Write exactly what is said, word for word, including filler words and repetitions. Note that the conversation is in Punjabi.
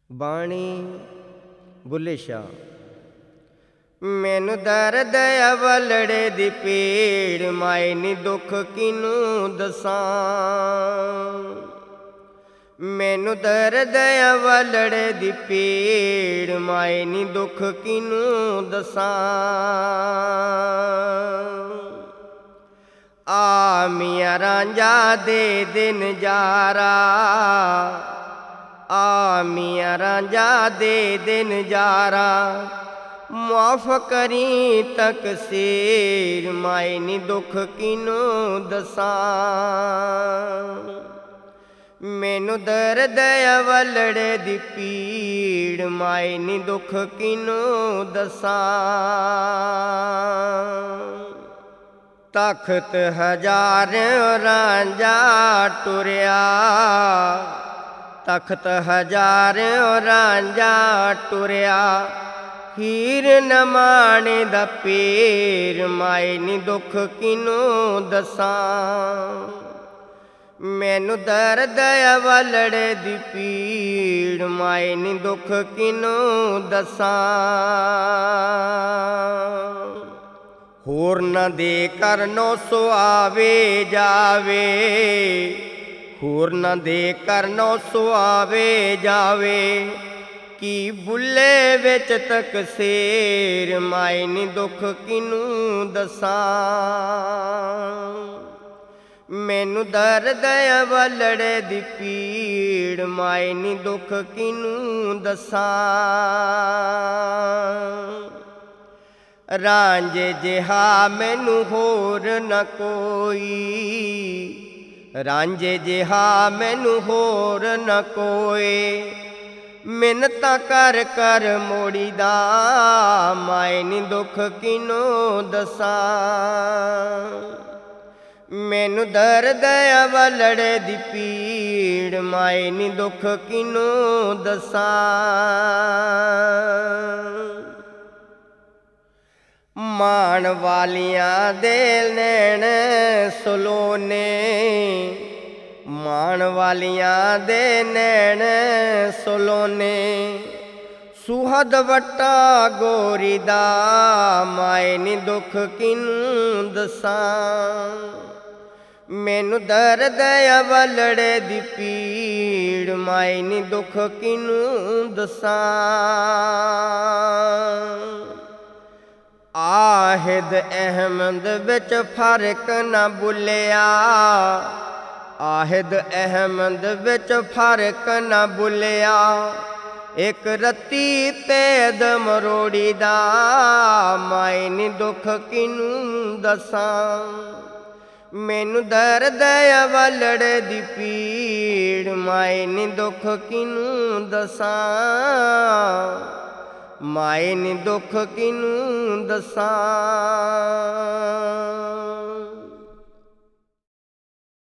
ਬਾਣੀ ਬੁੱਲੇ ਸ਼ਾਹ। ਮੈਨੂੰ ਦਰਦ ਆ ਵਲੜੇ ਦੀ ਪੀੜ, ਮਾਏ ਨੀ ਦੁੱਖ ਕਿਨੂੰ ਦਸਾਂ। ਮੈਨੂੰ ਦਰਦ ਆ ਵਲੜੇ ਦੀ ਪੀੜ, ਮਾਏ ਨੀ ਦੁੱਖ ਕਿਨੂੰ ਦਸਾਂ। ਆ ਮੀਆਂ ਰਾਂਝਾ ਦੇ ਦੇ ਨਜ਼ਾਰਾ, ਆ ਮੀਆਂ ਰਾਂਝਾ ਦੇ ਦੇ ਨਜ਼ਾਰਾ। ਮੁਆਫ ਕਰੀ ਤਕਸੀਰ, ਮਾਏ ਨੀ ਦੁੱਖ ਕਿਨੂੰ ਦਸਾਂ। ਮੈਨੂੰ ਦਰਦ ਆ ਵਲੜੇ ਦੀ ਪੀੜ, ਮਾਏ ਨੀ ਦੁੱਖ ਕਿਨੂੰ ਦਸਾਂ। ਤਖ਼ਤ ਹਜ਼ਾਰ ਰਾਂਝਾ ਟੁਰਿਆ, ਤਖ਼ਤ ਹਜ਼ਾਰ ਰਾਂਝਾ ਟੁਰਿਆ। ਹੀਰ ਨ ਮਾਣੇ ਦਾ ਪੀਰ, ਮਾਏ ਨੀ ਦੁੱਖ ਕਿਨੂੰ ਦਸਾਂ। ਮੈਨੂੰ ਦਰਦ ਆ ਵਲੜੇ ਦੀ ਪੀੜ, ਮਾਏ ਨੀ ਦੁੱਖ ਕਿਨੂੰ ਦਸਾਂ। ਹੋਰ ਨਾ ਦੇ ਕਰ ਨੋ ਸੁਆਵੇ ਜਾਵੇ, ਹੋਰ ਨਾ ਦੇ ਕਰ ਨੋ ਸੁਆਵੇ ਜਾਵੇ। ਕੀ ਬੁੱਲੇ ਵਿੱਚ ਤਕਸੀਰ, ਮਾਏ ਨੀ ਦੁੱਖ ਕਿਨੂੰ ਦਸਾਂ। ਮੈਨੂੰ ਦਰਦ ਆ ਵਲੜੇ ਦੀ ਪੀੜ, ਮਾਏ ਨੀ ਦੁੱਖ ਕਿਨੂੰ ਦਸਾਂ। ਰਾਂਝੇ ਜਿਹਾ ਮੈਨੂੰ ਹੋਰ ਨਾ ਕੋਈ, ਰਾਂਝੇ ਜਿਹਾ ਮੈਨੂੰ ਹੋਰ ਨਾ ਕੋਈ। ਮਿੰਨਤਾਂ ਕਰ ਕਰ ਮੋੜੀ ਦਾ, ਮਾਏ ਨੀ ਦੁੱਖ ਕਿਨੂੰ ਦਸਾਂ। ਮੈਨੂੰ ਦਰਦ ਆ ਵਲੜੇ ਦੀ ਪੀੜ, ਮਾਏ ਨੀ ਦੁੱਖ ਕਿਨੂੰ ਦਸਾਂ। ਮਾਣ ਵਾਲੀਆਂ ਦੇ ਨੈਣ ਸਲੋਨੇ, ਮਾਣ ਵਾਲੀਆਂ ਦੇ ਨੈਣ ਸਲੋਨੇ। ਸੁਹਦ ਵੱਟਾ ਗੋਰੀ ਦਾ, ਮਾਏ ਨੀ ਦੁੱਖ ਕਿਨੂੰ ਦਸਾਂ। ਮੈਨੂੰ ਦਰਦ ਆ ਵਲੜੇ ਦੀ ਪੀੜ, ਮਾਏ ਨੀ ਦੁੱਖ ਕਿਨੂੰ ਦਸਾਂ। ਆਹਿਦ ਅਹਿਮਦ ਵਿੱਚ ਫਰਕ ਨਾ ਬੁੱਲਿਆ, ਆਹਿਦ ਅਹਿਮਦ ਵਿੱਚ ਫਰਕ ਨਾ ਬੁੱਲਿਆ। ਇੱਕ ਰੱਤੀ ਤੇਦ ਮਰੋੜੀ ਦਾ, ਮਾਏ ਨੀ ਦੁੱਖ ਕਿਨੂੰ ਦਸਾਂ। ਮੈਨੂੰ ਦਰਦ ਆ ਵਲੜੇ ਦੀ ਪੀੜ, ਮਾਏ ਨੀ ਦੁੱਖ ਕਿਨੂੰ ਦਸਾਂ। ਮਾਏ ਨੀ ਦੁੱਖ ਕਿਨੂੰ ਦਸਾਂ।